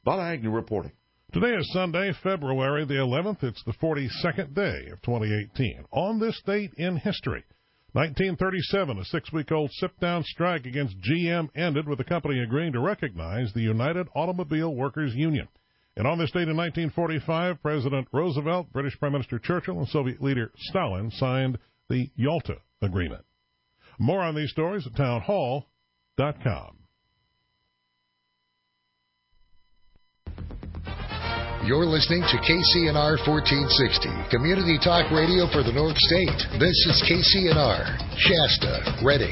Bob Agnew reporting. Today is Sunday, February the 11th. It's the 42nd day of 2018. On this date in history, 1937, a 6-week-old sit-down strike against GM ended with the company agreeing to recognize the United Automobile Workers Union. And on this date in 1945, President Roosevelt, British Prime Minister Churchill, and Soviet leader Stalin signed the Yalta Agreement. More on these stories at townhall.com. You're listening to KCNR 1460, Community Talk Radio for the North State. This is KCNR, Shasta, Redding.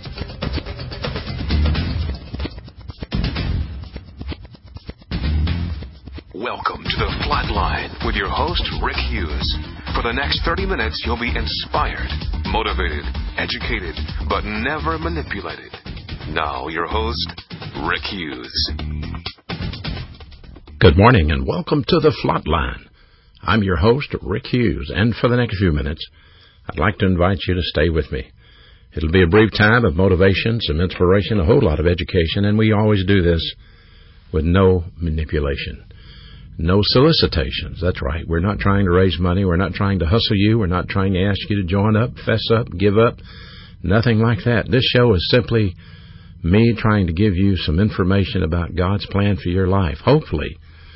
Welcome to the Flatline with your host, Rick Hughes. For the next 30 minutes, you'll be inspired, motivated, educated, but never manipulated. Now, your host, Rick Hughes. Good morning and welcome to the Flatline. I'm your host, Rick Hughes, and for the next few minutes, I'd like to invite you to stay with me. It'll be a brief time of motivation, some inspiration, a whole lot of education, and we always do this with no manipulation, no solicitations. That's right. We're not trying to raise money. We're not trying to hustle you. We're not trying to ask you to join up, fess up, give up. Nothing like that. This show is simply me trying to give you some information about God's plan for your life. Hopefully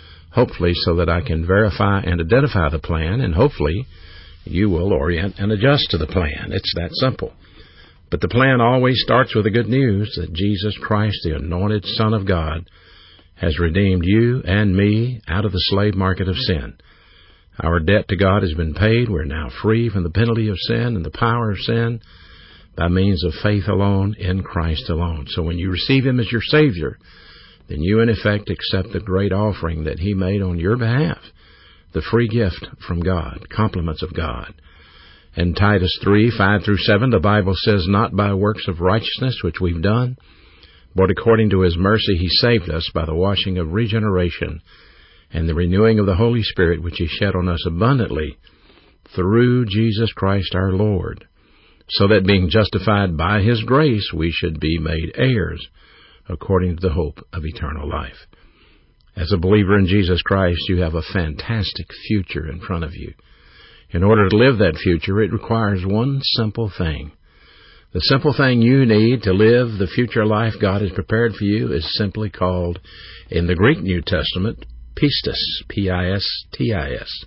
so that I can verify and identify the plan, and hopefully you will orient and adjust to the plan. It's that simple. But the plan always starts with the good news that Jesus Christ, the anointed Son of God, has redeemed you and me out of the slave market of sin. Our debt to God has been paid. We're now free from the penalty of sin and the power of sin by means of faith alone in Christ alone. So when you receive Him as your Savior, then you in effect accept the great offering that He made on your behalf, the free gift from God, compliments of God. In Titus 3:5-7, the Bible says, "Not by works of righteousness which we've done, but according to His mercy He saved us by the washing of regeneration and the renewing of the Holy Spirit, which He shed on us abundantly through Jesus Christ our Lord, so that being justified by His grace we should be made heirs according to the hope of eternal life." As a believer in Jesus Christ, you have a fantastic future in front of you. In order to live that future, it requires one simple thing. The simple thing you need to live the future life God has prepared for you is simply called, in the Greek New Testament, pistis, P-I-S-T-I-S.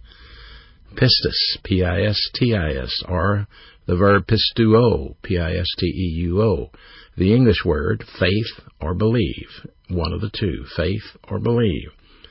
Pistis, P-I-S-T-I-S, or the verb pistuo, P-I-S-T-E-U-O. The English word, faith or believe, one of the two, faith or believe.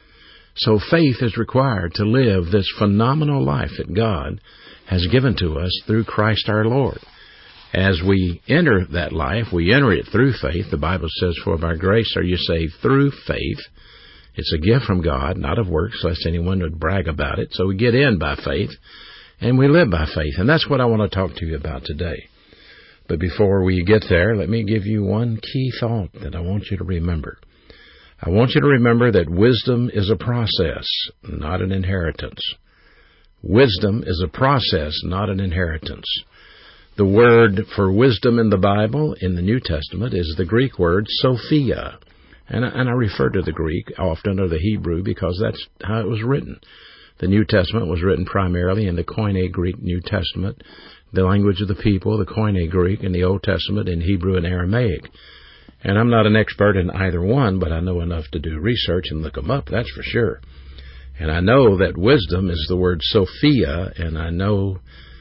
So faith is required to live this phenomenal life that God has given to us through Christ our Lord. As we enter that life, we enter it through faith. The Bible says, "For by grace are you saved through faith." It's a gift from God, not of works, lest anyone would brag about it. So we get in by faith, and we live by faith. And that's what I want to talk to you about today. But before we get there, let me give you one key thought that I want you to remember. I want you to remember that wisdom is a process, not an inheritance. Wisdom is a process, not an inheritance. The word for wisdom in the Bible, in the New Testament, is the Greek word Sophia. And I refer to the Greek often, or the Hebrew, because that's how it was written. The New Testament was written primarily in the Koine Greek New Testament, the language of the people, the Koine Greek, in the Old Testament in Hebrew and Aramaic. And I'm not an expert in either one, but I know enough to do research and look them up, that's for sure. And I know that wisdom is the word Sophia, and I know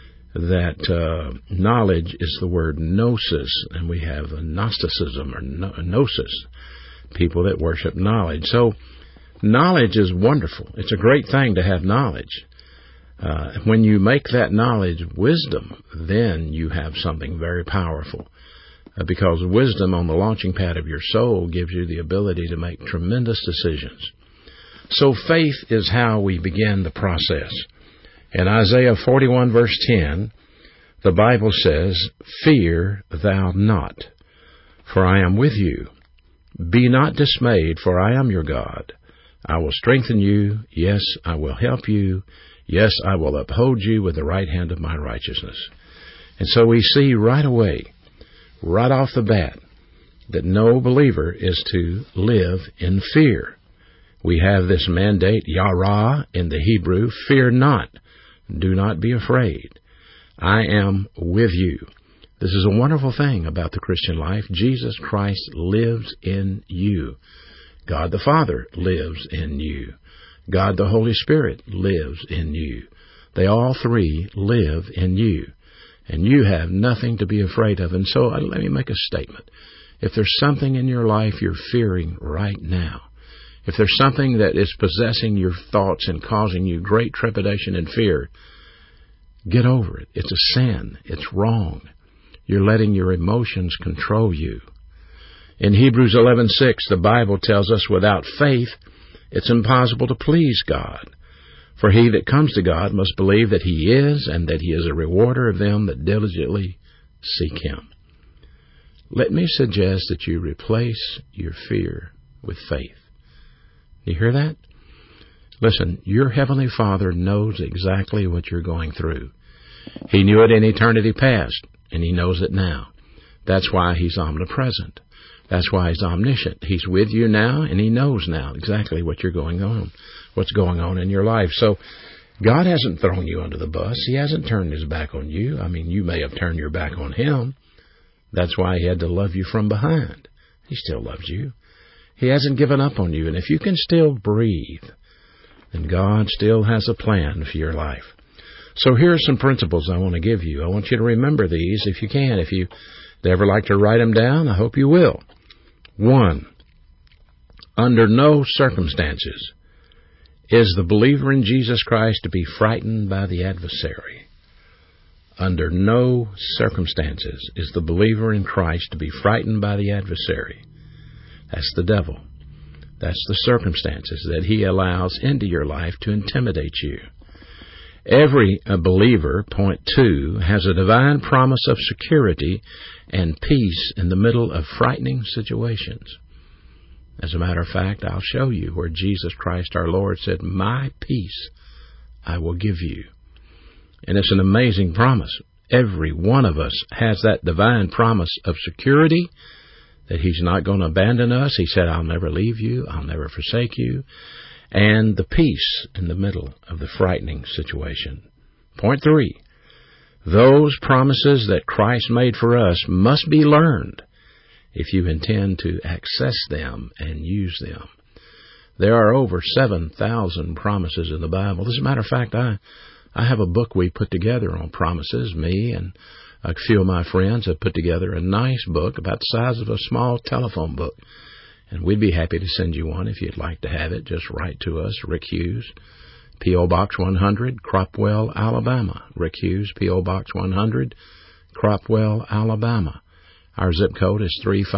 that knowledge is the word gnosis, and we have a Gnosticism or gnosis, people that worship knowledge. So knowledge is wonderful. It's a great thing to have knowledge. When you make that knowledge wisdom, then you have something very powerful. Because wisdom on the launching pad of your soul gives you the ability to make tremendous decisions. So faith is how we begin the process. In Isaiah 41 verse 10, the Bible says, "Fear thou not, for I am with you. Be not dismayed, for I am your God. I will strengthen you. Yes, I will help you. Yes, I will uphold you with the right hand of my righteousness." And so we see right away, right off the bat, that no believer is to live in fear. We have this mandate, yara in the Hebrew, fear not, do not be afraid. I am with you. This is a wonderful thing about the Christian life. Jesus Christ lives in you. God the Father lives in you. God the Holy Spirit lives in you. They all three live in you. And you have nothing to be afraid of. And so let me make a statement. If there's something in your life you're fearing right now, if there's something that is possessing your thoughts and causing you great trepidation and fear, get over it. It's a sin. It's wrong. You're letting your emotions control you. In Hebrews 11:6, the Bible tells us without faith, it's impossible to please God. For he that comes to God must believe that he is, and that he is a rewarder of them that diligently seek him. Let me suggest that you replace your fear with faith. You hear that? Listen, your Heavenly Father knows exactly what you're going through. He knew it in eternity past, and he knows it now. That's why he's omnipresent. That's why he's omniscient. He's with you now, and he knows now exactly what's going on in your life. So God hasn't thrown you under the bus. He hasn't turned his back on you. I mean, you may have turned your back on him. That's why he had to love you from behind. He still loves you. He hasn't given up on you. And if you can still breathe, then God still has a plan for your life. So here are some principles I want to give you. I want you to remember these if you can. If you'd ever like to write them down, I hope you will. 1, under no circumstances is the believer in Jesus Christ to be frightened by the adversary. Under no circumstances is the believer in Christ to be frightened by the adversary. That's the devil. That's the circumstances that he allows into your life to intimidate you. Every believer, point 2, has a divine promise of security and peace in the middle of frightening situations. As a matter of fact, I'll show you where Jesus Christ our Lord said, "My peace I will give you." And it's an amazing promise. Every one of us has that divine promise of security, that he's not going to abandon us. He said, "I'll never leave you. I'll never forsake you." And the peace in the middle of the frightening situation. Point 3, those promises that Christ made for us must be learned if you intend to access them and use them. There are over 7,000 promises in the Bible. As a matter of fact, I have a book we put together on promises. Me and a few of my friends have put together a nice book about the size of a small telephone book. And we'd be happy to send you one if you'd like to have it. Just write to us, Rick Hughes, P.O. Box 100, Cropwell, Alabama. Rick Hughes, P.O. Box 100, Cropwell, Alabama. Our zip code is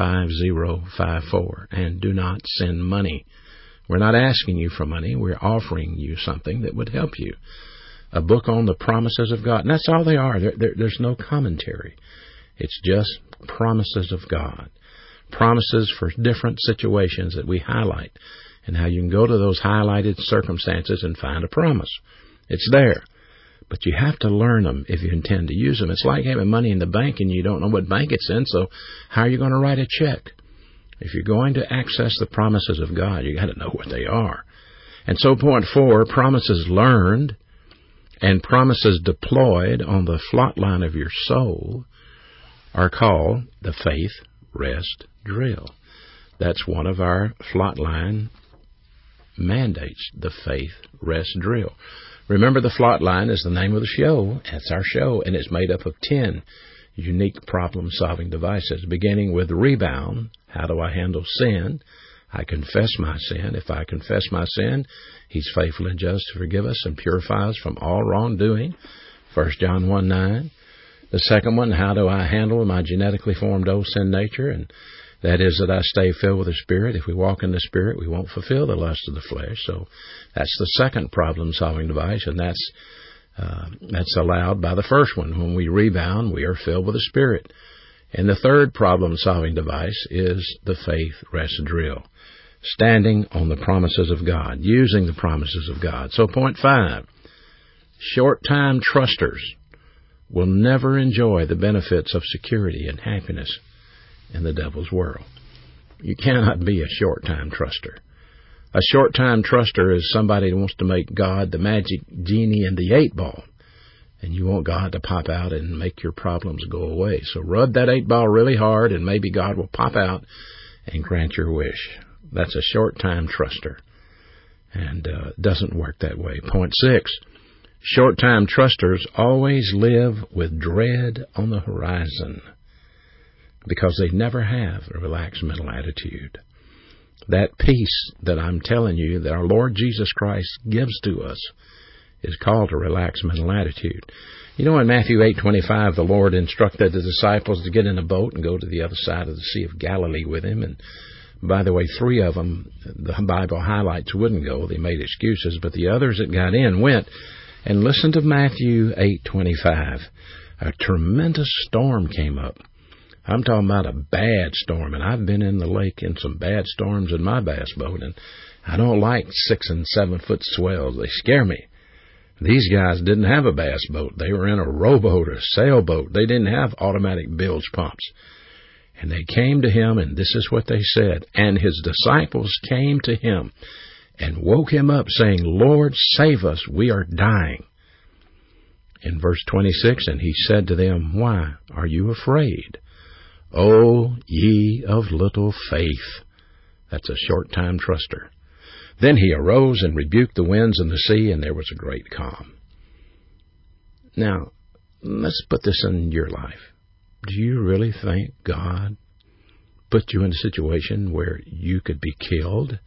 35054. And do not send money. We're not asking you for money. We're offering you something that would help you. A book on the promises of God. And that's all they are. There's no commentary. It's just promises of God. Promises for different situations that we highlight, and how you can go to those highlighted circumstances and find a promise. It's there, but you have to learn them if you intend to use them. It's like having money in the bank and you don't know what bank it's in, so how are you going to write a check? If you're going to access the promises of God, you got to know what they are. And so point 4, promises learned and promises deployed on the flot line of your soul are called the faith rest drill. That's one of our flot line mandates, the faith rest drill. Remember, the flot line is the name of the show. That's our show, and it's made up of 10 unique problem-solving devices, beginning with rebound. How do I handle sin? I confess my sin. If I confess my sin, he's faithful and just to forgive us and purify us from all wrongdoing. 1 John 1:9. The second one, how do I handle my genetically formed old sin nature? And that is that I stay filled with the Spirit. If we walk in the Spirit, we won't fulfill the lust of the flesh. So that's the second problem-solving device, and that's allowed by the first one. When we rebound, we are filled with the Spirit. And the third problem-solving device is the faith rest drill, standing on the promises of God, using the promises of God. So point 5, short-time trusters will never enjoy the benefits of security and happiness in the devil's world. You cannot be a short-time truster. A short-time truster is somebody who wants to make God the magic genie in the 8-ball. And you want God to pop out and make your problems go away. So rub that 8-ball really hard, and maybe God will pop out and grant your wish. That's a short-time truster. And it doesn't work that way. Point 6, short-time trusters always live with dread on the horizon because they never have a relaxed mental attitude. That peace that I'm telling you that our Lord Jesus Christ gives to us is called a relaxed mental attitude. You know, in Matthew 8:25, the Lord instructed the disciples to get in a boat and go to the other side of the Sea of Galilee with him. And by the way, 3 of them, the Bible highlights, wouldn't go. They made excuses, but the others that got in went. And listen to Matthew 8:25. A tremendous storm came up. I'm talking about a bad storm, and I've been in the lake in some bad storms in my bass boat, and I don't like 6 and 7 foot swells. They scare me. These guys didn't have a bass boat. They were in a rowboat or a sailboat. They didn't have automatic bilge pumps. And they came to him, and this is what they said. And his disciples came to him and woke him up, saying, Lord, save us, we are dying. In verse 26, and he said to them, why are you afraid, O ye of little faith? That's a short-time truster. Then he arose and rebuked the winds and the sea, and there was a great calm. Now, let's put this in your life. Do you really think God put you in a situation where you could be killed?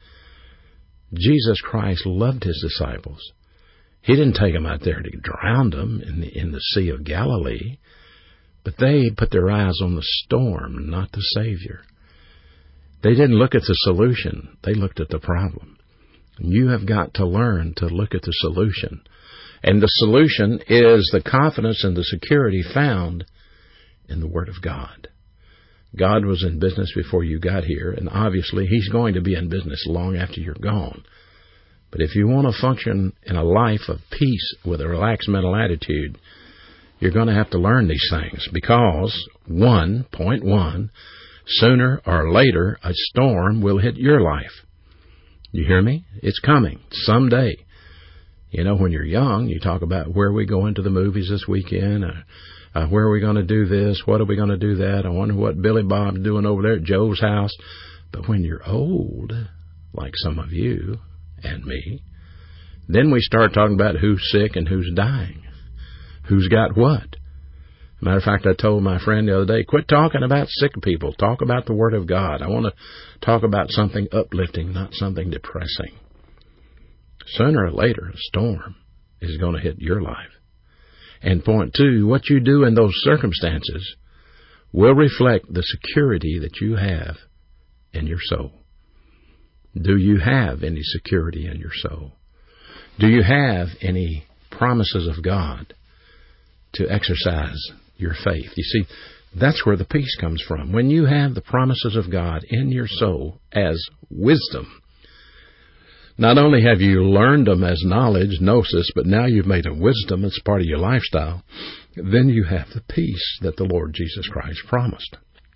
Jesus Christ loved his disciples. He didn't take them out there to drown them in the Sea of Galilee, but they put their eyes on the storm, not the Savior. They didn't look at the solution. They looked at the problem. You have got to learn to look at the solution. And the solution is the confidence and the security found in the Word of God. God was in business before you got here, and obviously he's going to be in business long after you're gone. But if you want to function in a life of peace with a relaxed mental attitude, you're going to have to learn these things because, point one, sooner or later a storm will hit your life. You hear me? It's coming someday. You know, when you're young, you talk about where are we going to the movies this weekend, where are we going to do this, what are we going to do that, I wonder what Billy Bob's doing over there at Joe's house. But when you're old, like some of you and me, then we start talking about who's sick and who's dying, who's got what. Matter of fact, I told my friend the other day, quit talking about sick people. Talk about the Word of God. I want to talk about something uplifting, not something depressing. Sooner or later, a storm is going to hit your life. And point 2, what you do in those circumstances will reflect the security that you have in your soul. Do you have any security in your soul? Do you have any promises of God to exercise your faith? You see, that's where the peace comes from. When you have the promises of God in your soul as wisdom, not only have you learned them as knowledge, gnosis, but now you've made them wisdom as part of your lifestyle, then you have the peace that the Lord Jesus Christ promised.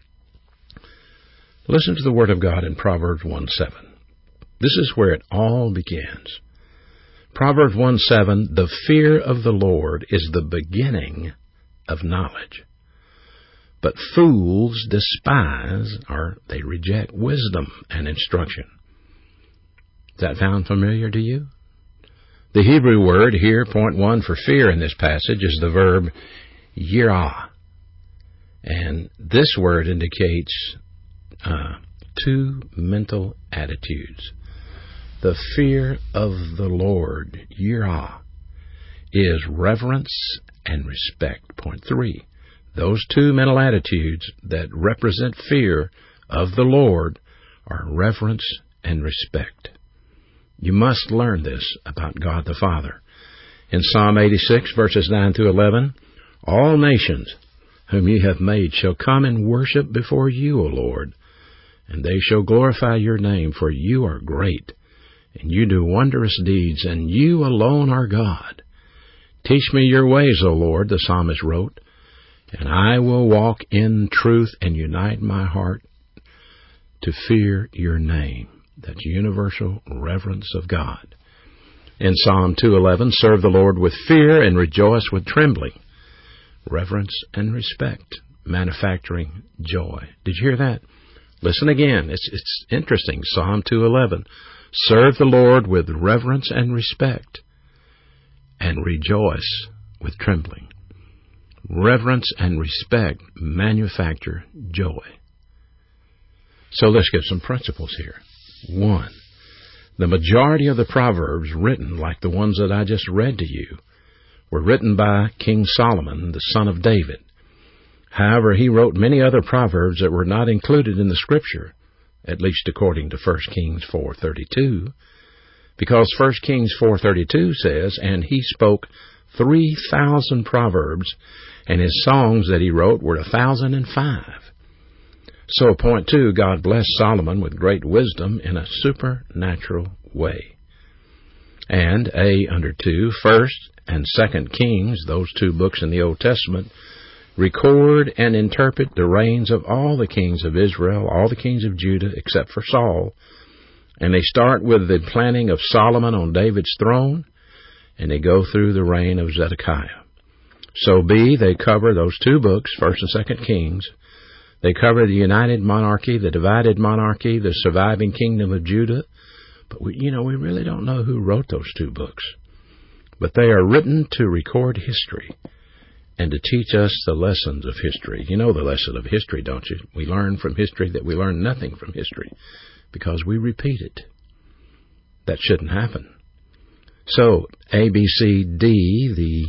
Listen to the Word of God in Proverbs 1:7. This is where it all begins. Proverbs 1:7, the fear of the Lord is the beginning of knowledge. But fools despise, or they reject, wisdom and instruction. Does that sound familiar to you? The Hebrew word here, point 1, for fear in this passage is the verb yirah. And this word indicates 2 mental attitudes. The fear of the Lord, yirah, is reverence and respect. Point 3, those 2 mental attitudes that represent fear of the Lord are reverence and respect. You must learn this about God the Father. In Psalm 86, verses 9 through 11, all nations whom ye have made shall come and worship before you, O Lord, and they shall glorify your name, for you are great, and you do wondrous deeds, and you alone are God. Teach me your ways, O Lord, the psalmist wrote, and I will walk in truth and unite my heart to fear your name. That universal reverence of God. In Psalm 2:11, serve the Lord with fear and rejoice with trembling. Reverence and respect, manufacturing joy. Did you hear that? Listen again. It's interesting. Psalm 2:11. Serve the Lord with reverence and respect, and rejoice with trembling. Reverence and respect manufacture joy. So let's get some principles here. 1. The majority of the Proverbs written, like the ones that I just read to you, were written by King Solomon, the son of David. However, he wrote many other Proverbs that were not included in the Scripture, at least according to 1 Kings 4:32, because 1 Kings 4:32 says, and he spoke 3,000 Proverbs, and his songs that he wrote were 1,005. So, point 2, God blessed Solomon with great wisdom in a supernatural way. And under 2, 1st and 2nd Kings, those two books in the Old Testament, record and interpret the reigns of all the kings of Israel, all the kings of Judah, except for Saul. And they start with the planting of Solomon on David's throne, and they go through the reign of Zedekiah. So they cover those two books, 1st and 2nd Kings. They cover the united monarchy, the divided monarchy, the surviving kingdom of Judah. But we really don't know who wrote those two books. But they are written to record history and to teach us the lessons of history. You know the lesson of history, don't you? We learn from history that we learn nothing from history because we repeat it. That shouldn't happen. So, A, B, C, D,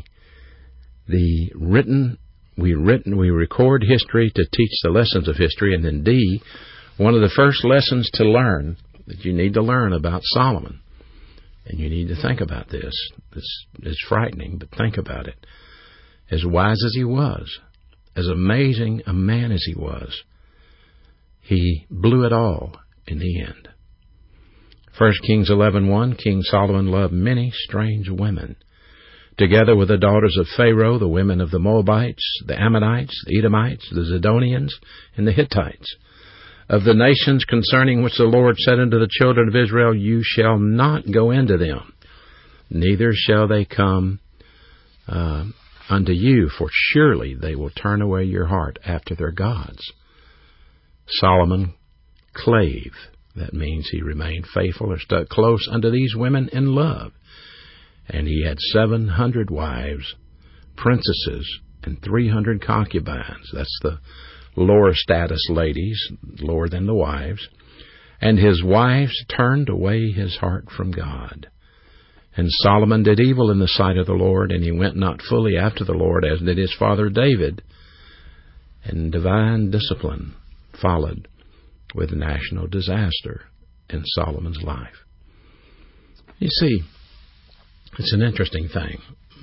we record history to teach the lessons of history, and then D, one of the first lessons to learn that you need to learn about Solomon, and you need to think about this. It's frightening, but think about it. As wise as he was, as amazing a man as he was, he blew it all in the end. 1 Kings 11:1, King Solomon loved many strange women, together with the daughters of Pharaoh, the women of the Moabites, the Ammonites, the Edomites, the Zidonians, and the Hittites. Of the nations concerning which the Lord said unto the children of Israel, you shall not go into them, neither shall they come unto you, for surely they will turn away your heart after their gods. Solomon clave. That means he remained faithful or stuck close unto these women in love. And he had 700 wives, princesses, and 300 concubines. That's the lower status ladies, lower than the wives. And his wives turned away his heart from God. And Solomon did evil in the sight of the Lord, and he went not fully after the Lord, as did his father David. And divine discipline followed with national disaster in Solomon's life. You see, it's an interesting thing.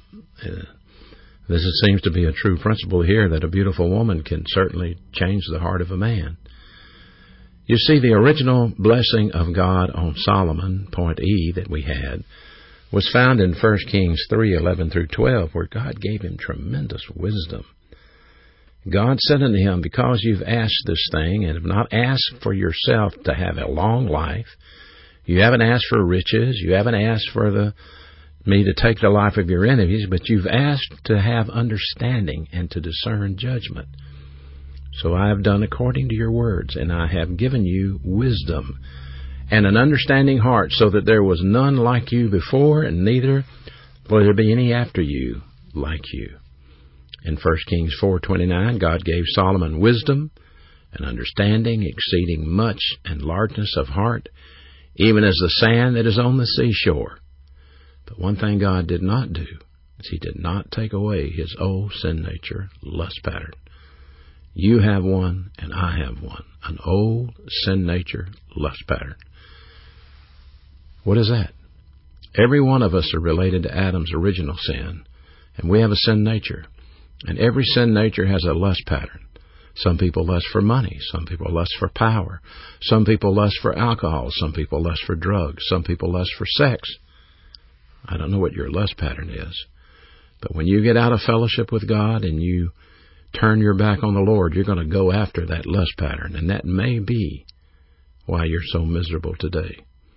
This seems to be a true principle here, that a beautiful woman can certainly change the heart of a man. You see, the original blessing of God on Solomon, point E, that we had, was found in 1 Kings 3:11-12, where God gave him tremendous wisdom. God said unto him, because you've asked this thing, and have not asked for yourself to have a long life, you haven't asked for riches, you haven't asked for me to take the life of your enemies, but you've asked to have understanding and to discern judgment. So I have done according to your words, and I have given you wisdom and an understanding heart, so that there was none like you before, and neither will there be any after you like you. In 1 Kings 4:29, God gave Solomon wisdom and understanding, exceeding much, and largeness of heart, even as the sand that is on the seashore. But one thing God did not do is he did not take away his old sin nature, lust pattern. You have one, and I have one, an old sin nature, lust pattern. What is that? Every one of us are related to Adam's original sin, and we have a sin nature. And every sin nature has a lust pattern. Some people lust for money. Some people lust for power. Some people lust for alcohol. Some people lust for drugs. Some people lust for sex. I don't know what your lust pattern is. But when you get out of fellowship with God and you turn your back on the Lord, you're going to go after that lust pattern. And that may be why you're so miserable today.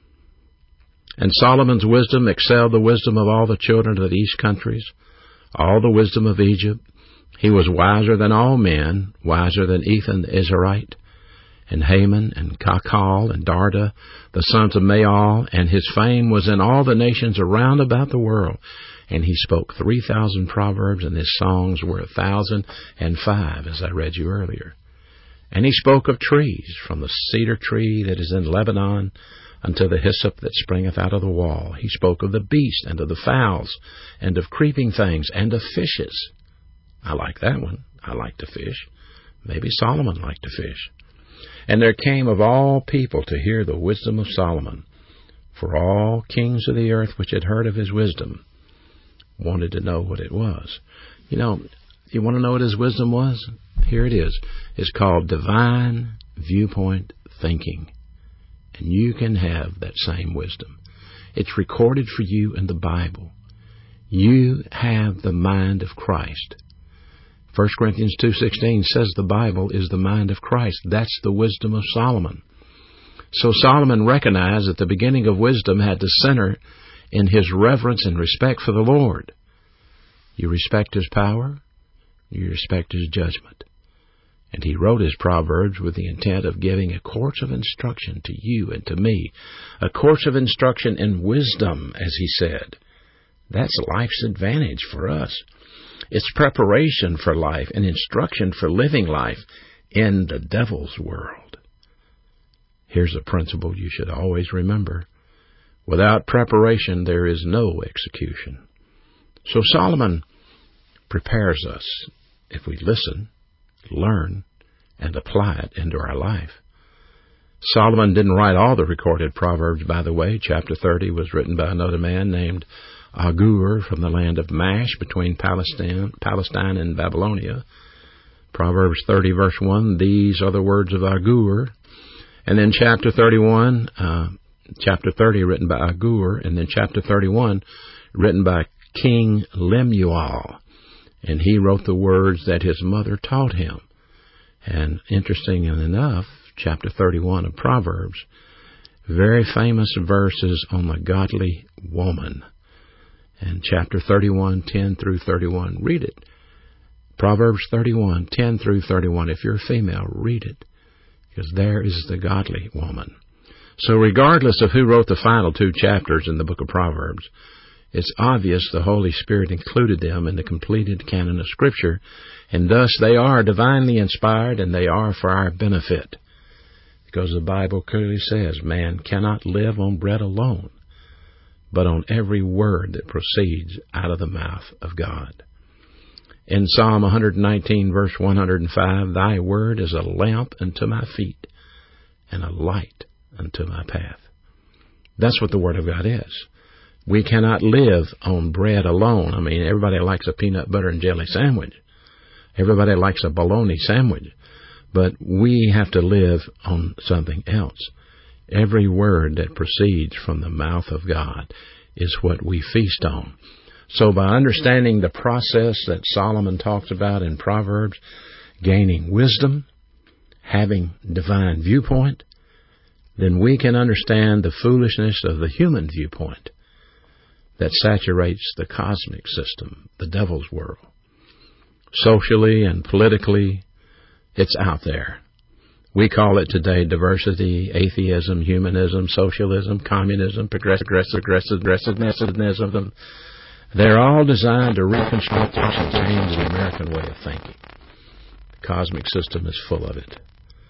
And Solomon's wisdom excelled the wisdom of all the children of the east countries, all the wisdom of Egypt. He was wiser than all men, wiser than Ethan the Israelite, and Haman, and Cachal, and Darda, the sons of Maal, and his fame was in all the nations around about the world. And he spoke 3,000 proverbs, and his songs were 1,005, as I read you earlier. And he spoke of trees, from the cedar tree that is in Lebanon unto the hyssop that springeth out of the wall. He spoke of the beast, and of the fowls, and of creeping things, and of fishes. I like that one. I like to fish. Maybe Solomon liked to fish. And there came of all people to hear the wisdom of Solomon. For all kings of the earth which had heard of his wisdom wanted to know what it was. You want to know what his wisdom was? Here it is. It's called divine viewpoint thinking. And you can have that same wisdom. It's recorded for you in the Bible. You have the mind of Christ. 1 Corinthians 2:16 says the Bible is the mind of Christ. That's the wisdom of Solomon. So Solomon recognized that the beginning of wisdom had to center in his reverence and respect for the Lord. You respect his power, you respect his judgment. And he wrote his Proverbs with the intent of giving a course of instruction to you and to me, a course of instruction in wisdom, as he said. That's life's advantage for us. It's preparation for life and instruction for living life in the devil's world. Here's a principle you should always remember. Without preparation, there is no execution. So Solomon prepares us if we listen, learn, and apply it into our life. Solomon didn't write all the recorded Proverbs, by the way. Chapter 30 was written by another man named Agur from the land of Mash between Palestine and Babylonia. Proverbs 30 verse 1, these are the words of Agur. And then chapter 30 written by Agur, and then chapter 31 written by King Lemuel. And he wrote the words that his mother taught him. And interesting enough, chapter 31 of Proverbs, very famous verses on the godly woman. And chapter 31, 10 through 31, read it. Proverbs 31, 10 through 31. If you're a female, read it, because there is the godly woman. So regardless of who wrote the final 2 chapters in the book of Proverbs, it's obvious the Holy Spirit included them in the completed canon of Scripture, and thus they are divinely inspired, and they are for our benefit. Because the Bible clearly says man cannot live on bread alone, but on every word that proceeds out of the mouth of God. In Psalm 119, verse 105, thy word is a lamp unto my feet and a light unto my path. That's what the Word of God is. We cannot live on bread alone. I mean, everybody likes a peanut butter and jelly sandwich. Everybody likes a bologna sandwich. But we have to live on something else. Every word that proceeds from the mouth of God is what we feast on. So by understanding the process that Solomon talks about in Proverbs, gaining wisdom, having divine viewpoint, then we can understand the foolishness of the human viewpoint that saturates the cosmic system, the devil's world. Socially and politically, it's out there. We call it today diversity, atheism, humanism, socialism, communism, progressivism. They're all designed to reconstruct and change the American way of thinking. The cosmic system is full of it.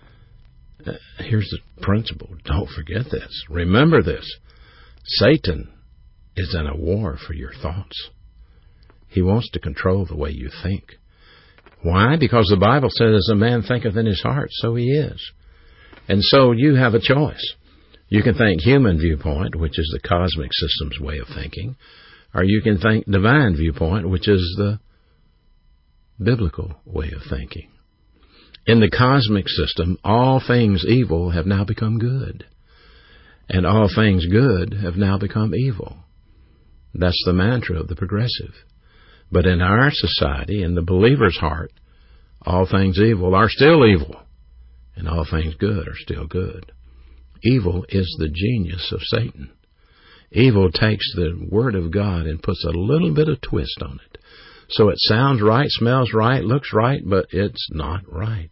Here's the principle. Don't forget this. Remember this. Satan is in a war for your thoughts. He wants to control the way you think. Why? Because the Bible says, as a man thinketh in his heart, so he is. And so you have a choice. You can think human viewpoint, which is the cosmic system's way of thinking, or you can think divine viewpoint, which is the biblical way of thinking. In the cosmic system, all things evil have now become good, and all things good have now become evil. That's the mantra of the progressive. But in our society, in the believer's heart, all things evil are still evil, and all things good are still good. Evil is the genius of Satan. Evil takes the Word of God and puts a little bit of twist on it. So it sounds right, smells right, looks right, but it's not right.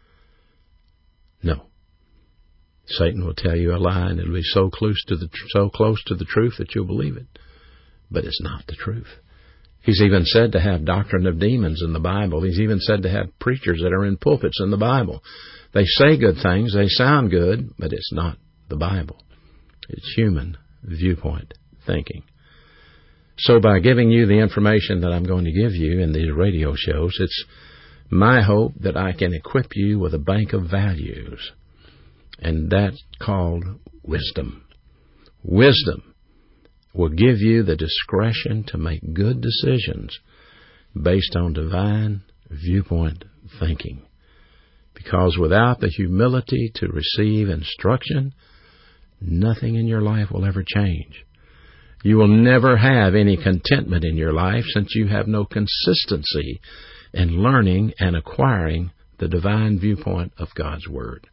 No. Satan will tell you a lie, and it'll be so close to the truth that you'll believe it. But it's not the truth. He's even said to have doctrine of demons in the Bible. He's even said to have preachers that are in pulpits in the Bible. They say good things, they sound good, but it's not the Bible. It's human viewpoint thinking. So by giving you the information that I'm going to give you in these radio shows, it's my hope that I can equip you with a bank of values. And that's called wisdom. Wisdom will give you the discretion to make good decisions based on divine viewpoint thinking. Because without the humility to receive instruction, nothing in your life will ever change. You will never have any contentment in your life since you have no consistency in learning and acquiring the divine viewpoint of God's Word.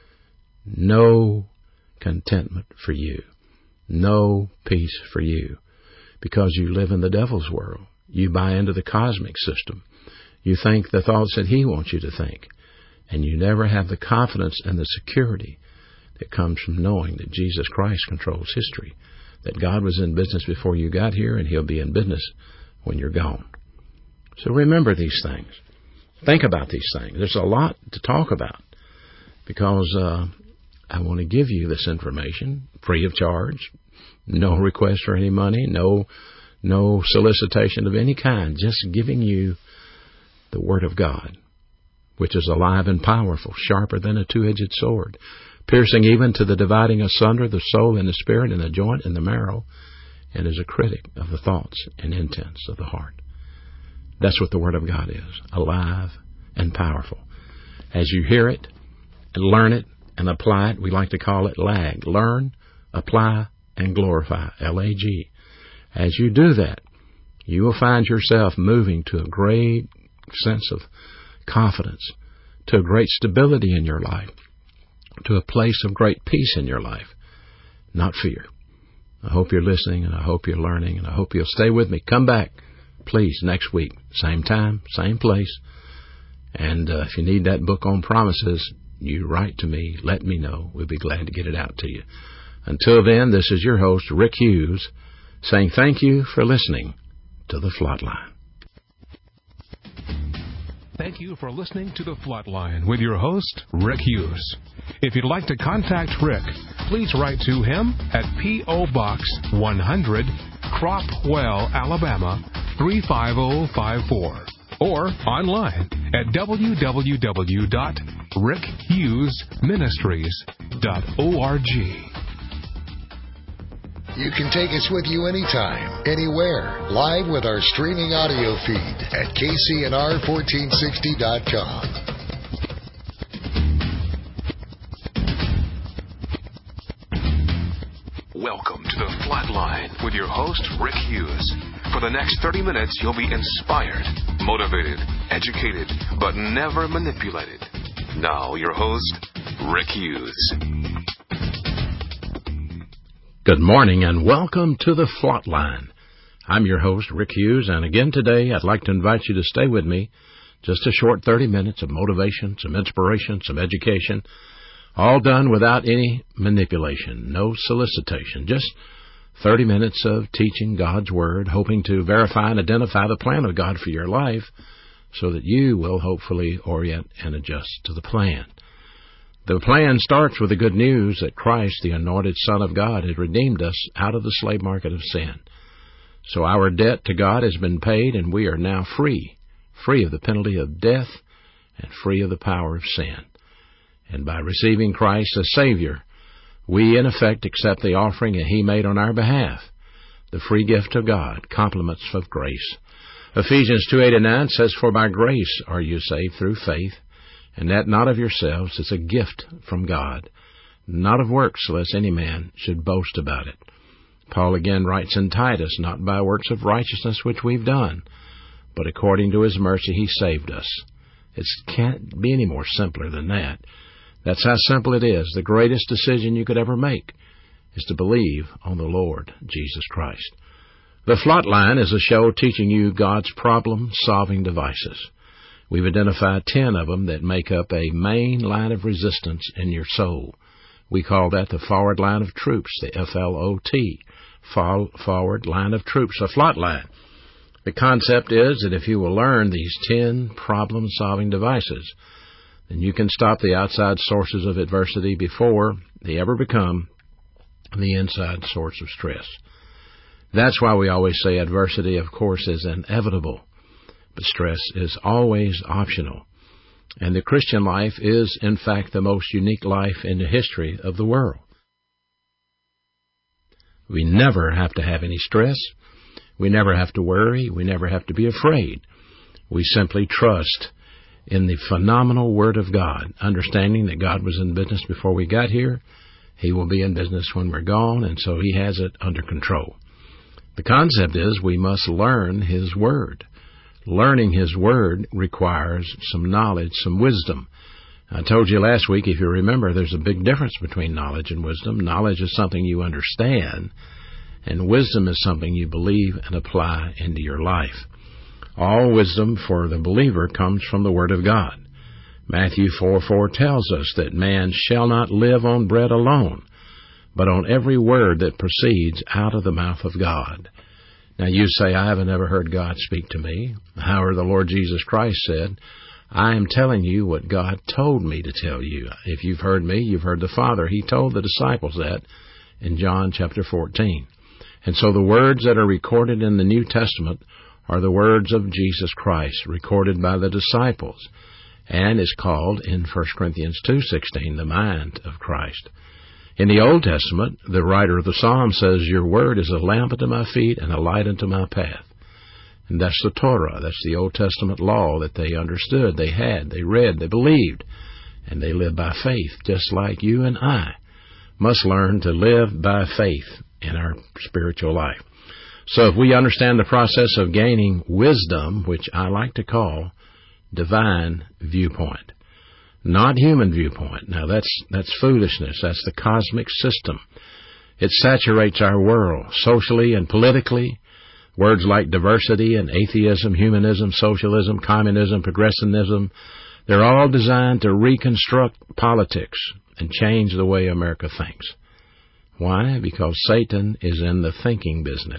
No contentment for you. No peace for you. Because you live in the devil's world. You buy into the cosmic system. You think the thoughts that he wants you to think. And you never have the confidence and the security that comes from knowing that Jesus Christ controls history. That God was in business before you got here, and He'll be in business when you're gone. So remember these things. Think about these things. There's a lot to talk about because I want to give you this information free of charge. No request for any money. No solicitation of any kind. Just giving you the Word of God, which is alive and powerful, sharper than a two-edged sword, piercing even to the dividing asunder the soul and the spirit and the joint and the marrow, and is a critic of the thoughts and intents of the heart. That's what the Word of God is, alive and powerful. As you hear it and learn it and apply it, we like to call it LAG. Learn, apply, and glorify, LAG. As you do that, you will find yourself moving to a great sense of confidence, to a great stability in your life, to a place of great peace in your life, not fear. I hope you're listening, and I hope you're learning, and I hope you'll stay with me. Come back, please, next week. Same time, same place. And if you need that book on promises, you write to me, let me know. We'll be glad to get it out to you. Until then, this is your host, Rick Hughes, saying thank you for listening to The Flatline. Thank you for listening to The Flatline with your host, Rick Hughes. If you'd like to contact Rick, please write to him at P.O. Box 100, Cropwell, Alabama 35054, or online at www.rickhughesministries.org. You can take us with you anytime, anywhere, live with our streaming audio feed at kcnr1460.com. Welcome to The Flatline with your host, Rick Hughes. For the next 30 minutes, you'll be inspired, motivated, educated, but never manipulated. Now, your host, Rick Hughes. Good morning and welcome to The Flatline. I'm your host, Rick Hughes, and again today I'd like to invite you to stay with me. Just a short 30 minutes of motivation, some inspiration, some education, all done without any manipulation, no solicitation, just 30 minutes of teaching God's Word, hoping to verify and identify the plan of God for your life so that you will hopefully orient and adjust to the plan. The plan starts with the good news that Christ, the anointed Son of God, has redeemed us out of the slave market of sin. So our debt to God has been paid, and we are now free of the penalty of death and free of the power of sin. And by receiving Christ as Savior, we in effect accept the offering that He made on our behalf, the free gift of God, compliments of grace. Ephesians 2:8-9 says, "For by grace are you saved through faith, and that not of yourselves, is a gift from God, not of works, lest any man should boast about it." Paul again writes in Titus, "Not by works of righteousness which we've done, but according to His mercy He saved us." It can't be any more simpler than that That's how simple it is. The greatest decision you could ever make is to believe on the Lord Jesus Christ. The Flatline is a show teaching you God's problem-solving devices. We've identified 10 of them that make up a main line of resistance in your soul. We call that the forward line of troops, the FLOT, forward line of troops, a Flatline. The concept is that if you will learn these 10 problem-solving devices, then you can stop the outside sources of adversity before they ever become the inside source of stress. That's why we always say adversity, of course, is inevitable, but stress is always optional. And the Christian life is, in fact, the most unique life in the history of the world. We never have to have any stress. We never have to worry. We never have to be afraid. We simply trust in the phenomenal Word of God, understanding that God was in business before we got here. He will be in business when we're gone, and so He has it under control. The concept is we must learn His Word. Learning His Word requires some knowledge, some wisdom. I told you last week, if you remember, there's a big difference between knowledge and wisdom. Knowledge is something you understand, and wisdom is something you believe and apply into your life. All wisdom for the believer comes from the Word of God. Matthew 4:4 tells us that man shall not live on bread alone, but on every word that proceeds out of the mouth of God. Now you say, I haven't ever heard God speak to me. However, the Lord Jesus Christ said, I am telling you what God told me to tell you. If you've heard me, you've heard the Father. He told the disciples that in John chapter 14. And so the words that are recorded in the New Testament are the words of Jesus Christ, recorded by the disciples, and is called in 1 Corinthians 2:16 the mind of Christ. In the Old Testament, the writer of the Psalm says, your word is a lamp unto my feet and a light unto my path. And that's the Torah. That's the Old Testament law that they understood, they had, they read, they believed, and they lived by faith, just like you and I must learn to live by faith in our spiritual life. So if we understand the process of gaining wisdom, which I like to call divine viewpoint, not human viewpoint. Now that's foolishness. That's the cosmic system. It saturates our world socially and politically. Words like diversity and atheism, humanism, socialism, communism, progressivism, they're all designed to reconstruct politics and change the way America thinks. Why? Because Satan is in the thinking business.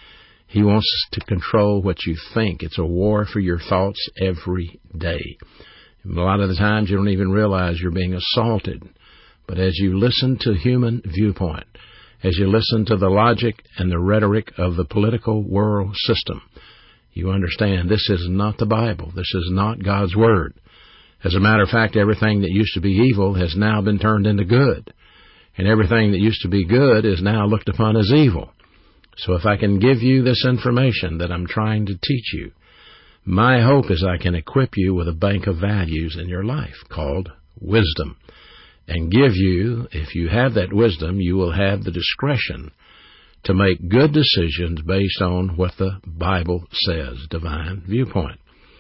He wants to control what you think. It's a war for your thoughts every day. And a lot of the times you don't even realize you're being assaulted. But as you listen to human viewpoint, as you listen to the logic and the rhetoric of the political world system, you understand this is not the Bible. This is not God's Word. As a matter of fact, everything that used to be evil has now been turned into good. And everything that used to be good is now looked upon as evil. So if I can give you this information that I'm trying to teach you, my hope is I can equip you with a bank of values in your life called wisdom. And give you, if you have that wisdom, you will have the discretion to make good decisions based on what the Bible says, divine viewpoint.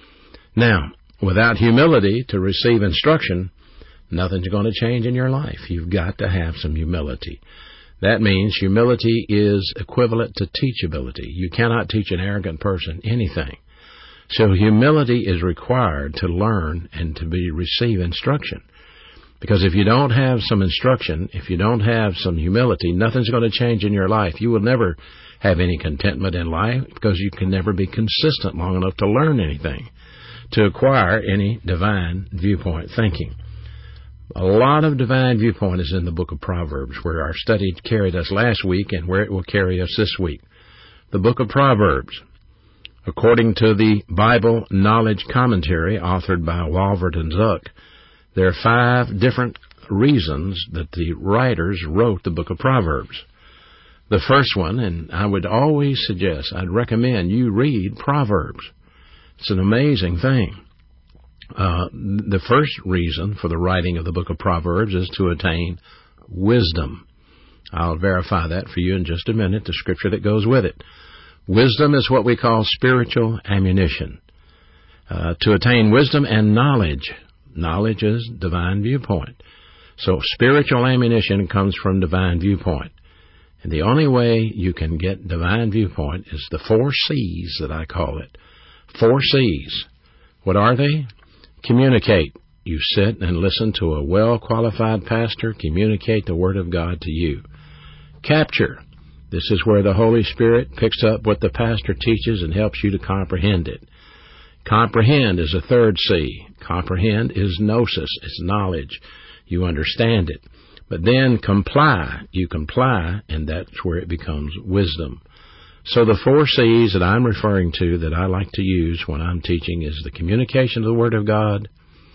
Now, without humility to receive instruction, nothing's going to change in your life. You've got to have some humility. That means humility is equivalent to teachability. You cannot teach an arrogant person anything. So humility is required to learn and to receive instruction. Because if you don't have some instruction, if you don't have some humility, nothing's going to change in your life. You will never have any contentment in life because you can never be consistent long enough to learn anything, to acquire any divine viewpoint thinking. A lot of divine viewpoint is in the book of Proverbs, where our study carried us last week and where it will carry us this week. The book of Proverbs, according to the Bible Knowledge Commentary authored by Walvoord and Zuck, there are 5 different reasons that the writers wrote the book of Proverbs. The first one, and I would always suggest, I'd recommend you read Proverbs. It's an amazing thing. The first reason for the writing of the book of Proverbs is to attain wisdom. I'll verify that for you in just a minute, the scripture that goes with it. Wisdom is what we call spiritual ammunition. To attain wisdom and knowledge. Knowledge is divine viewpoint. So spiritual ammunition comes from divine viewpoint. And the only way you can get divine viewpoint is the 4 C's that I call it. 4 C's. What are they? Communicate. You sit and listen to a well-qualified pastor communicate the Word of God to you. Capture. This is where the Holy Spirit picks up what the pastor teaches and helps you to comprehend it. Comprehend is a 3rd C. Comprehend is gnosis. It's knowledge. You understand it. But then comply. You comply, and that's where it becomes wisdom. So the 4 C's that I'm referring to that I like to use when I'm teaching is the communication of the Word of God,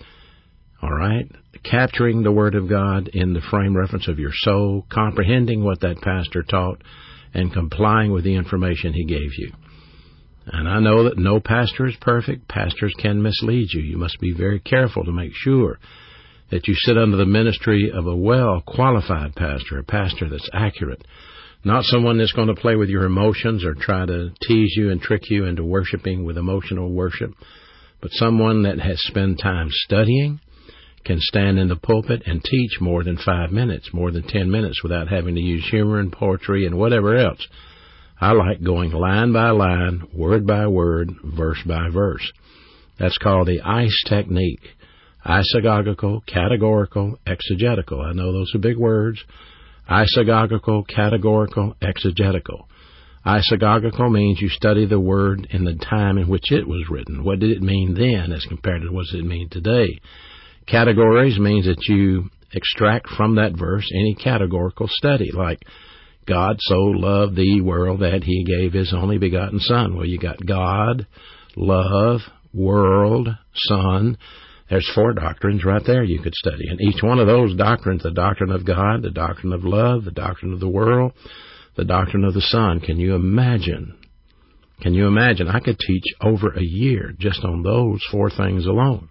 all right, capturing the Word of God in the frame reference of your soul, comprehending what that pastor taught, and complying with the information he gave you. And I know that no pastor is perfect. Pastors can mislead you. You must be very careful to make sure that you sit under the ministry of a well-qualified pastor, a pastor that's accurate, not someone that's going to play with your emotions or try to tease you and trick you into worshiping with emotional worship, but someone that has spent time studying, can stand in the pulpit and teach more than 5 minutes, more than 10 minutes without having to use humor and poetry and whatever else. I like going line by line, word by word, verse by verse. That's called the ICE technique. Isagogical, categorical, exegetical. I know those are big words. Isagogical, categorical, exegetical. Isagogical means you study the word in the time in which it was written. What did it mean then as compared to what does it mean today? Categories means that you extract from that verse any categorical study, like God so loved the world that he gave his only begotten Son. Well, you got God, love, world, Son. There's 4 doctrines right there you could study. And each one of those doctrines, the doctrine of God, the doctrine of love, the doctrine of the world, the doctrine of the Son. Can you imagine? Can you imagine? I could teach over a year just on those 4 things alone.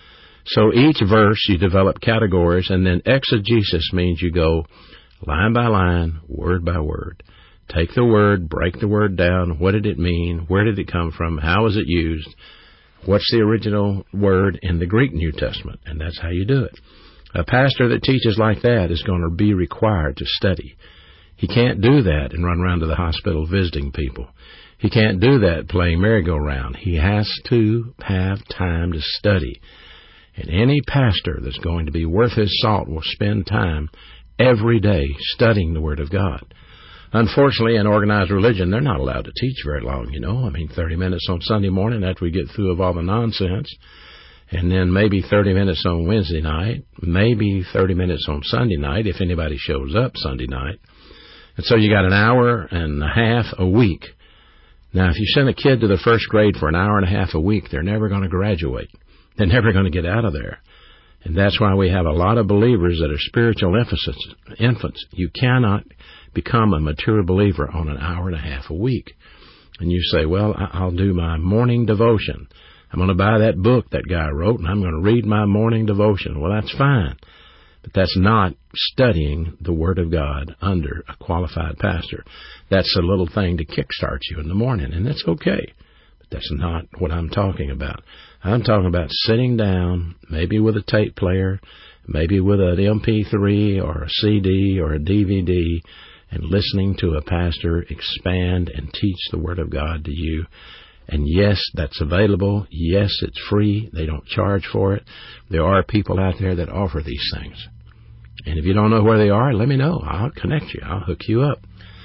So each verse you develop categories, and then exegesis means you go line by line, word by word. Take the word, break the word down. What did it mean? Where did it come from? How was it used? What's the original word in the Greek New Testament? And that's how you do it. A pastor that teaches like that is going to be required to study. He can't do that and run around to the hospital visiting people. He can't do that playing merry-go-round. He has to have time to study. And any pastor that's going to be worth his salt will spend time every day studying the Word of God. Unfortunately, in organized religion, they're not allowed to teach very long, 30 minutes on Sunday morning after we get through with all the nonsense, and then maybe 30 minutes on Wednesday night, maybe 30 minutes on Sunday night if anybody shows up Sunday night. And so you got an hour and a half a week. Now, if you send a kid to the 1st grade for an hour and a half a week, they're never going to graduate. They're never going to get out of there. And that's why we have a lot of believers that are spiritual infants. You cannot become a mature believer on an hour and a half a week. And you say, well, I'll do my morning devotion. I'm going to buy that book that guy wrote, and I'm going to read my morning devotion. Well, that's fine. But that's not studying the Word of God under a qualified pastor. That's a little thing to kickstart you in the morning, and that's okay. But that's not what I'm talking about. I'm talking about sitting down, maybe with a tape player, maybe with an MP3 or a CD or a DVD, and listening to a pastor expand and teach the Word of God to you. And yes, that's available. Yes, it's free. They don't charge for it. There are people out there that offer these things. And if you don't know where they are, let me know. I'll connect you. I'll hook you up.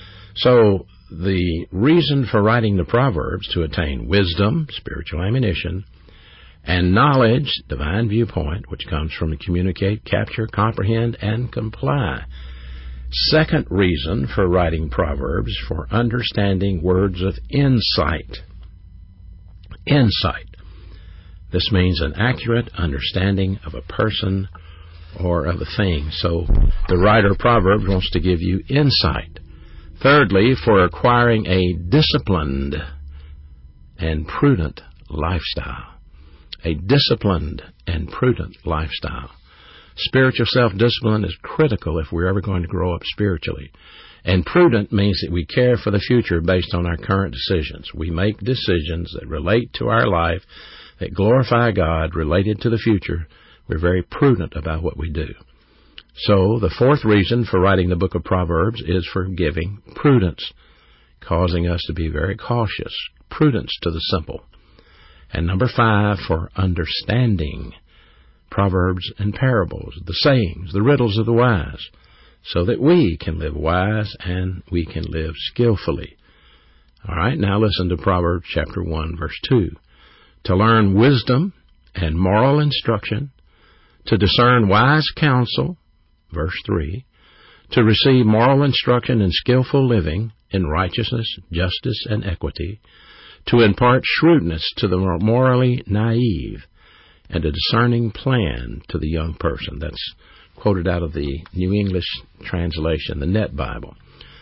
So the reason for writing the Proverbs to attain wisdom, spiritual ammunition, and knowledge, divine viewpoint, which comes from communicate, capture, comprehend, and comply. Second reason for writing Proverbs, for understanding words of insight. Insight. This means an accurate understanding of a person or of a thing. So the writer of Proverbs wants to give you insight. Thirdly, for acquiring a disciplined and prudent lifestyle. A disciplined and prudent lifestyle. Spiritual self-discipline is critical if we're ever going to grow up spiritually. And prudent means that we care for the future based on our current decisions. We make decisions that relate to our life, that glorify God, related to the future. We're very prudent about what we do. So the fourth reason for writing the book of Proverbs is for giving prudence, causing us to be very cautious, prudence to the simple. And number 5, for understanding proverbs and parables, the sayings, the riddles of the wise, so that we can live wise and we can live skillfully. All right, now listen to Proverbs chapter 1, verse 2. To learn wisdom and moral instruction, to discern wise counsel, verse 3, to receive moral instruction and skillful living in righteousness, justice, and equity, to impart shrewdness to the morally naive, and a discerning plan to the young person. That's quoted out of the New English Translation, the Net Bible.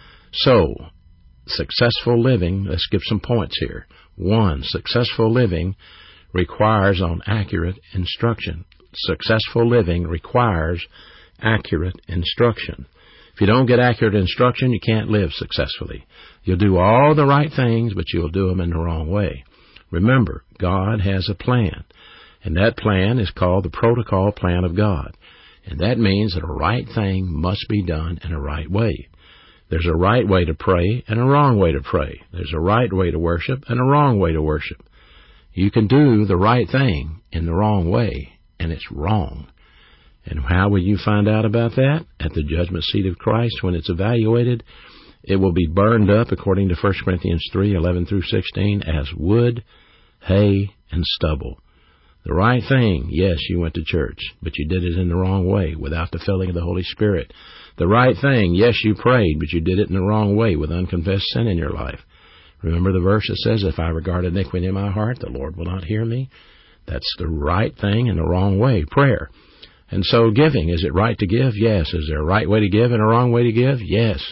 So, successful living, let's give some points here. 1, successful living requires accurate instruction. Successful living requires accurate instruction. If you don't get accurate instruction, you can't live successfully. You'll do all the right things, but you'll do them in the wrong way. Remember, God has a plan, and that plan is called the protocol plan of God. And that means that a right thing must be done in a right way. There's a right way to pray and a wrong way to pray. There's a right way to worship and a wrong way to worship. You can do the right thing in the wrong way, and it's wrong. And how will you find out about that? At the judgment seat of Christ, when it's evaluated, it will be burned up, according to 1 Corinthians 3:11 through 16, as wood, hay, and stubble. The right thing, yes, you went to church, but you did it in the wrong way, without the filling of the Holy Spirit. The right thing, yes, you prayed, but you did it in the wrong way, with unconfessed sin in your life. Remember the verse that says, if I regard iniquity in my heart, the Lord will not hear me? That's the right thing in the wrong way, prayer. And so giving, is it right to give? Yes. Is there a right way to give and a wrong way to give? Yes.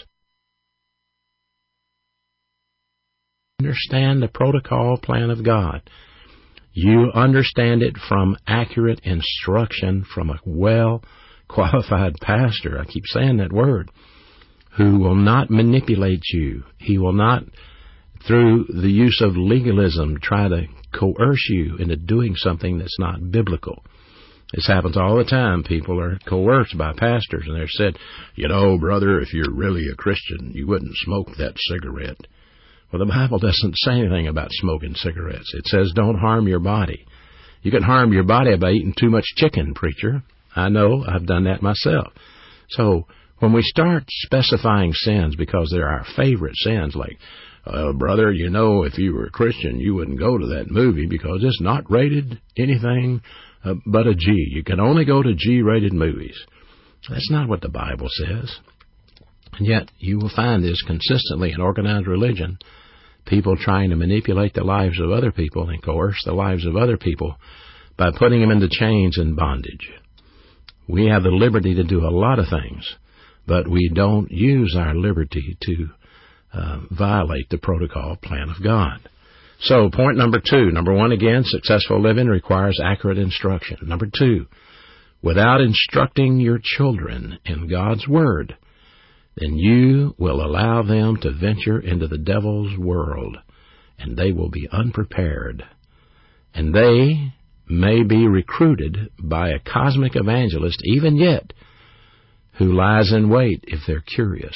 Understand the protocol plan of God. You understand it from accurate instruction from a well-qualified pastor. I keep saying that word. Who will not manipulate you. He will not, through the use of legalism, try to coerce you into doing something that's not biblical. This happens all the time. People are coerced by pastors, and they're said, you know, brother, if you're really a Christian, you wouldn't smoke that cigarette. Well, the Bible doesn't say anything about smoking cigarettes. It says don't harm your body. You can harm your body by eating too much chicken, preacher. I know. I've done that myself. So when we start specifying sins because they're our favorite sins, like, brother, you know, if you were a Christian, you wouldn't go to that movie because it's not rated anything but a G. You can only go to G-rated movies. That's not what the Bible says. And yet, you will find this consistently in organized religion, people trying to manipulate the lives of other people and coerce the lives of other people by putting them into chains and bondage. We have the liberty to do a lot of things, but we don't use our liberty to violate the protocol plan of God. So, point number 2. Number 1, again, successful living requires accurate instruction. Number 2, without instructing your children in God's Word, then you will allow them to venture into the devil's world, and they will be unprepared. And they may be recruited by a cosmic evangelist, even yet, who lies in wait if they're curious.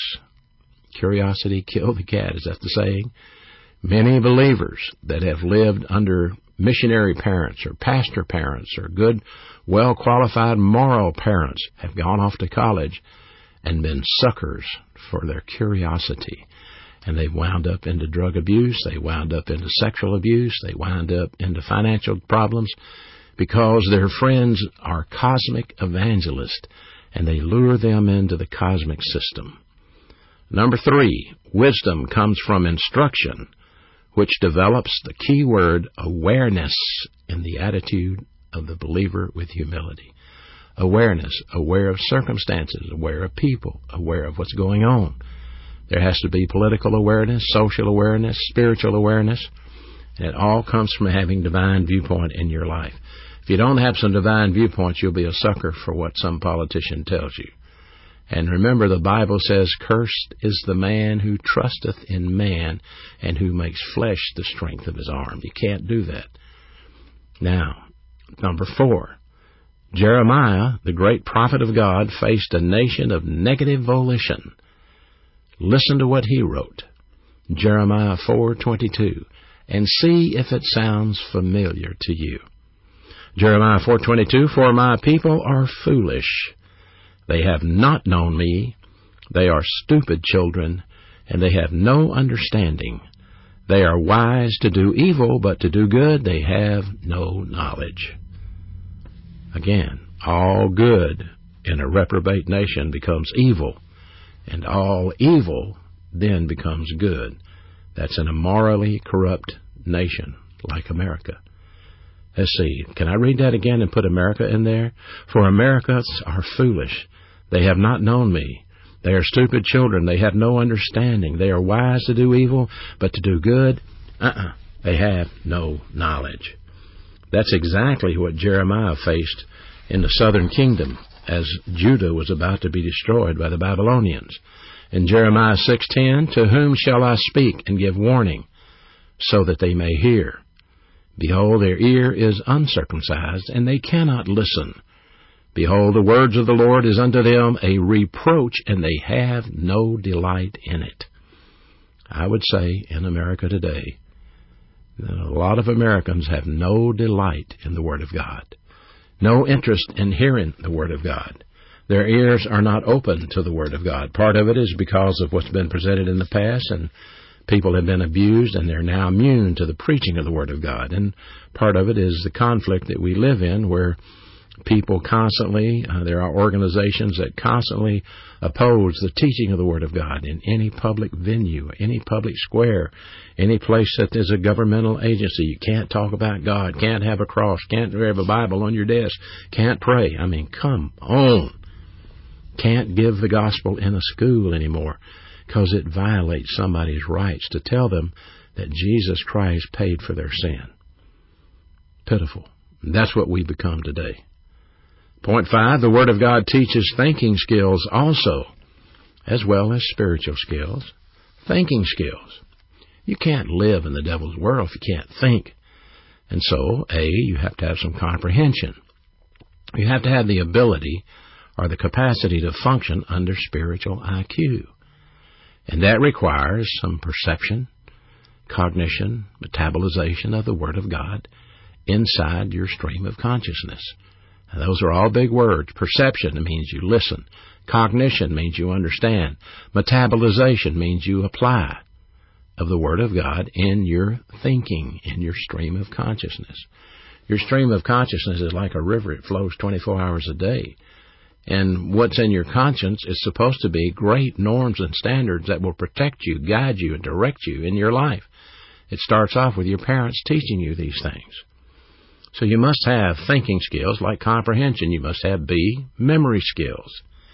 Curiosity killed the cat, is that the saying? Many believers that have lived under missionary parents or pastor parents or good, well-qualified moral parents have gone off to college and been suckers for their curiosity. And they've wound up into drug abuse, they wound up into sexual abuse, they wound up into financial problems because their friends are cosmic evangelists and they lure them into the cosmic system. Number 3, wisdom comes from instruction, which develops the key word awareness in the attitude of the believer with humility. Awareness, aware of circumstances, aware of people, aware of what's going on. There has to be political awareness, social awareness, spiritual awareness. And it all comes from having divine viewpoint in your life. If you don't have some divine viewpoints, you'll be a sucker for what some politician tells you. And remember, the Bible says, cursed is the man who trusteth in man and who makes flesh the strength of his arm. You can't do that. Now, number 4, Jeremiah, the great prophet of God, faced a nation of negative volition. Listen to what he wrote. Jeremiah 4:22, and see if it sounds familiar to you. Jeremiah 4:22, for my people are foolish. They have not known me. They are stupid children, and they have no understanding. They are wise to do evil, but to do good they have no knowledge. Again, all good in a reprobate nation becomes evil, and all evil then becomes good. That's in a morally corrupt nation like America. Let's see, can I read that again and put America in there? For Americans are foolish. They have not known me. They are stupid children. They have no understanding. They are wise to do evil, but to do good, they have no knowledge. That's exactly what Jeremiah faced in the southern kingdom as Judah was about to be destroyed by the Babylonians. In Jeremiah 6:10, to whom shall I speak and give warning, so that they may hear? Behold, their ear is uncircumcised, and they cannot listen. Behold, the words of the Lord is unto them a reproach, and they have no delight in it. I would say in America today, that a lot of Americans have no delight in the Word of God, no interest in hearing the Word of God. Their ears are not open to the Word of God. Part of it is because of what's been presented in the past, and people have been abused, and they're now immune to the preaching of the Word of God. And part of it is the conflict that we live in, where people constantly, there are organizations that constantly oppose the teaching of the Word of God in any public venue, any public square, any place that there's a governmental agency. You can't talk about God, can't have a cross, can't have a Bible on your desk, can't pray. I mean, come on. Can't give the gospel in a school anymore because it violates somebody's rights to tell them that Jesus Christ paid for their sin. Pitiful. That's what we've become today. Point 5, the Word of God teaches thinking skills also, as well as spiritual skills. Thinking skills. You can't live in the devil's world if you can't think. And so, you have to have some comprehension. You have to have the ability or the capacity to function under spiritual IQ. And that requires some perception, cognition, metabolization of the Word of God inside your stream of consciousness. Now, those are all big words. Perception means you listen. Cognition means you understand. Metabolization means you apply of the Word of God in your thinking, in your stream of consciousness. Your stream of consciousness is like a river. It flows 24 hours a day. And what's in your conscience is supposed to be great norms and standards that will protect you, guide you, and direct you in your life. It starts off with your parents teaching you these things. So you must have thinking skills like comprehension. You must have memory skills.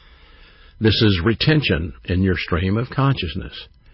This is retention in your stream of consciousness.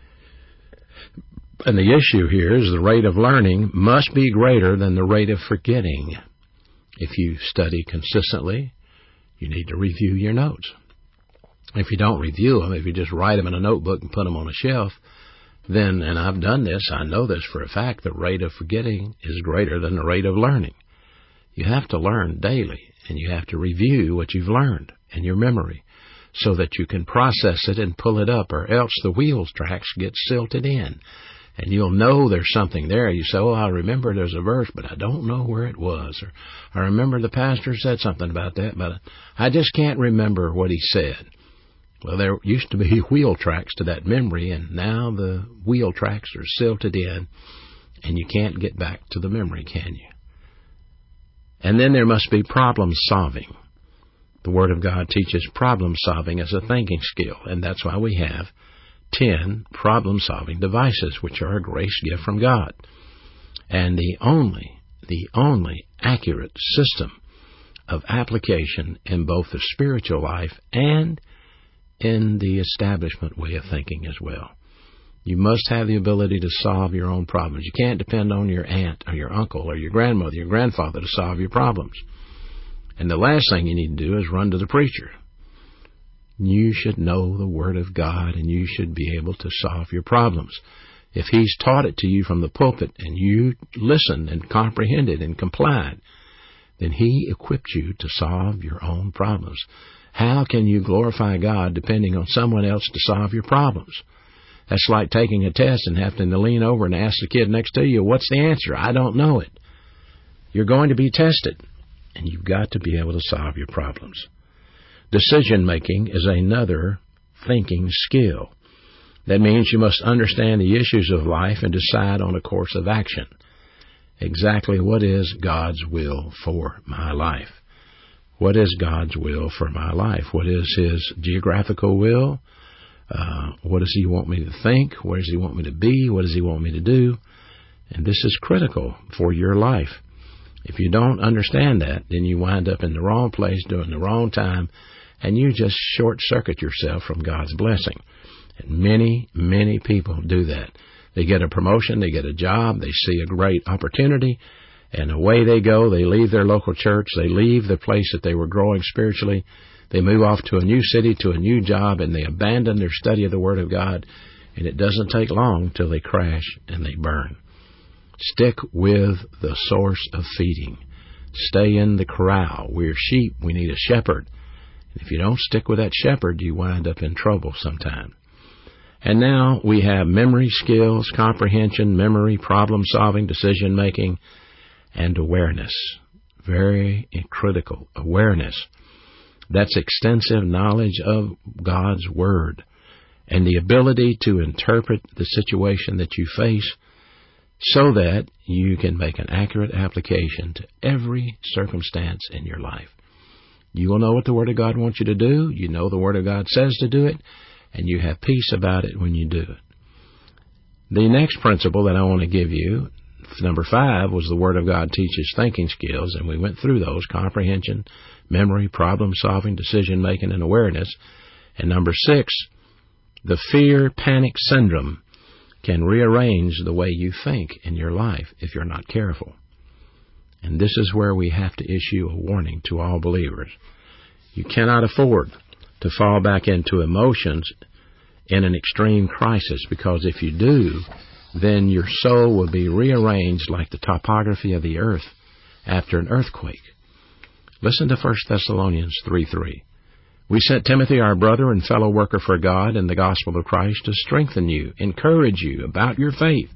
And the issue here is the rate of learning must be greater than the rate of forgetting. If you study consistently, you need to review your notes. If you don't review them, if you just write them in a notebook and put them on a shelf, then, and I've done this, I know this for a fact, the rate of forgetting is greater than the rate of learning. You have to learn daily, and you have to review what you've learned in your memory so that you can process it and pull it up, or else the wheel tracks get silted in. And you'll know there's something there. You say, I remember there's a verse, but I don't know where it was. Or I remember the pastor said something about that, but I just can't remember what he said. Well, there used to be wheel tracks to that memory, and now the wheel tracks are silted in, and you can't get back to the memory, can you? And then there must be problem solving. The Word of God teaches problem solving as a thinking skill, and that's why we have 10 problem-solving devices, which are a grace gift from God. And the only accurate system of application in both the spiritual life and in the establishment way of thinking as well. You must have the ability to solve your own problems. You can't depend on your aunt or your uncle or your grandmother, your grandfather to solve your problems. And the last thing you need to do is run to the preacher. You should know the Word of God, and you should be able to solve your problems. If He's taught it to you from the pulpit, and you listened and comprehended and complied, then He equipped you to solve your own problems. How can you glorify God depending on someone else to solve your problems? That's like taking a test and having to lean over and ask the kid next to you, what's the answer? I don't know it. You're going to be tested, and you've got to be able to solve your problems. Decision-making is another thinking skill. That means you must understand the issues of life and decide on a course of action. Exactly what is God's will for my life? What is God's will for my life? What is His geographical will? What does He want me to think? Where does He want me to be? What does He want me to do? And this is critical for your life. If you don't understand that, then you wind up in the wrong place during the wrong time, and you just short-circuit yourself from God's blessing. And many, many people do that. They get a promotion, they get a job, they see a great opportunity, and away they go. They leave their local church, they leave the place that they were growing spiritually, they move off to a new city, to a new job, and they abandon their study of the Word of God, and it doesn't take long till they crash and they burn. Stick with the source of feeding. Stay in the corral. We're sheep. We need a shepherd. And if you don't stick with that shepherd, you wind up in trouble sometime. And now we have memory skills, comprehension, memory, problem-solving, decision-making, and awareness. Very critical. Awareness. That's extensive knowledge of God's Word and the ability to interpret the situation that you face so that you can make an accurate application to every circumstance in your life. You will know what the Word of God wants you to do. You know the Word of God says to do it, and you have peace about it when you do it. The next principle that I want to give you, number 5, was the Word of God teaches thinking skills, and we went through those: comprehension, memory, problem-solving, decision-making, and awareness. And number 6, the fear-panic syndrome can rearrange the way you think in your life if you're not careful. And this is where we have to issue a warning to all believers. You cannot afford to fall back into emotions in an extreme crisis, because if you do, then your soul will be rearranged like the topography of the earth after an earthquake. Listen to 1 Thessalonians 3:3. We sent Timothy, our brother and fellow worker for God in the gospel of Christ, to strengthen you, encourage you about your faith,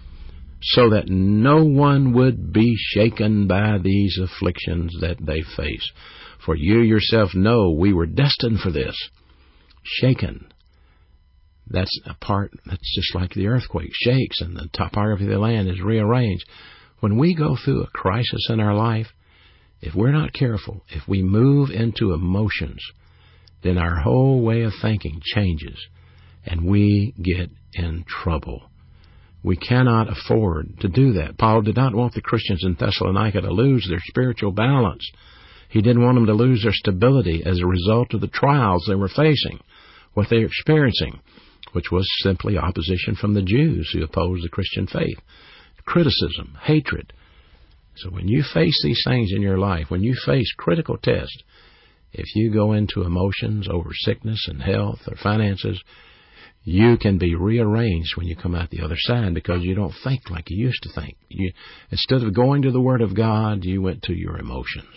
so that no one would be shaken by these afflictions that they face. For you yourself know we were destined for this. Shaken. That's a part that's just like the earthquake shakes and the topography of the land is rearranged. When we go through a crisis in our life, if we're not careful, if we move into emotions, then our whole way of thinking changes, and we get in trouble. We cannot afford to do that. Paul did not want the Christians in Thessalonica to lose their spiritual balance. He didn't want them to lose their stability as a result of the trials they were facing, what they were experiencing, which was simply opposition from the Jews who opposed the Christian faith, criticism, hatred. So when you face these things in your life, when you face critical tests, if you go into emotions over sickness and health or finances, you can be rearranged when you come out the other side, because you don't think like you used to think. Instead of going to the Word of God, you went to your emotions.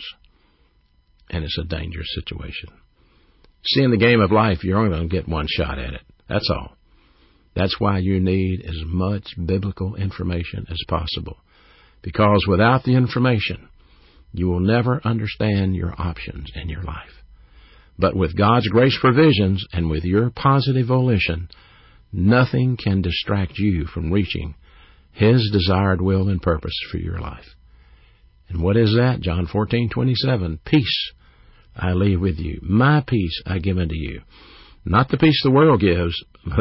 And it's a dangerous situation. See, in the game of life, you're only going to get one shot at it. That's all. That's why you need as much biblical information as possible. Because without the information, you will never understand your options in your life. But with God's grace provisions and with your positive volition, nothing can distract you from reaching His desired will and purpose for your life. And what is that? John 14:27. Peace I leave with you. My peace I give unto you. Not the peace the world gives.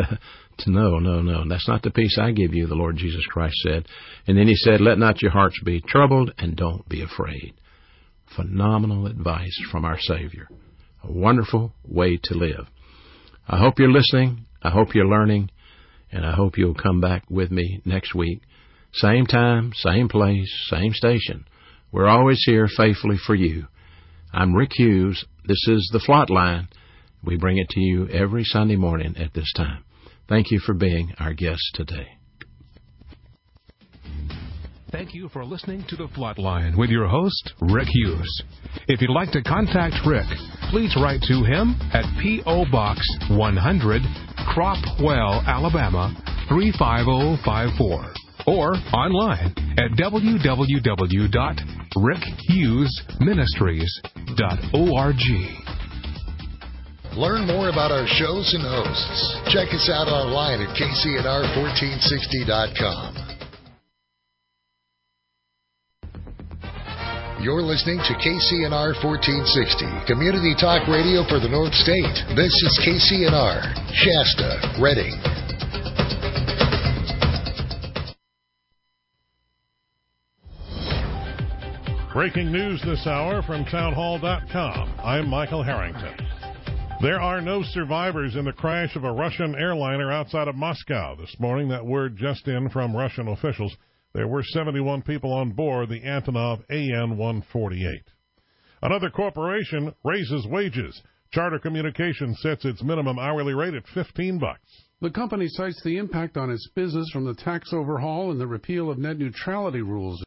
No. That's not the peace I give you, the Lord Jesus Christ said. And then He said, let not your hearts be troubled and don't be afraid. Phenomenal advice from our Savior. A wonderful way to live. I hope you're listening. I hope you're learning. And I hope you'll come back with me next week. Same time, same place, same station. We're always here faithfully for you. I'm Rick Hughes. This is the Flatline. We bring it to you every Sunday morning at this time. Thank you for being our guest today. Thank you for listening to The Flatline with your host, Rick Hughes. If you'd like to contact Rick, please write to him at P.O. Box 100, Cropwell, Alabama 35054, or online at www.rickhughesministries.org. Learn more about our shows and hosts. Check us out online at kcnr1460.com. You're listening to KCNR 1460, Community Talk Radio for the North State. This is KCNR, Shasta, Redding. Breaking news this hour from townhall.com. I'm Michael Harrington. There are no survivors in the crash of a Russian airliner outside of Moscow this morning. That word just in from Russian officials. There were 71 people on board the Antonov AN-148. Another corporation raises wages. Charter Communications sets its minimum hourly rate at $15. The company cites the impact on its business from the tax overhaul and the repeal of net neutrality rules.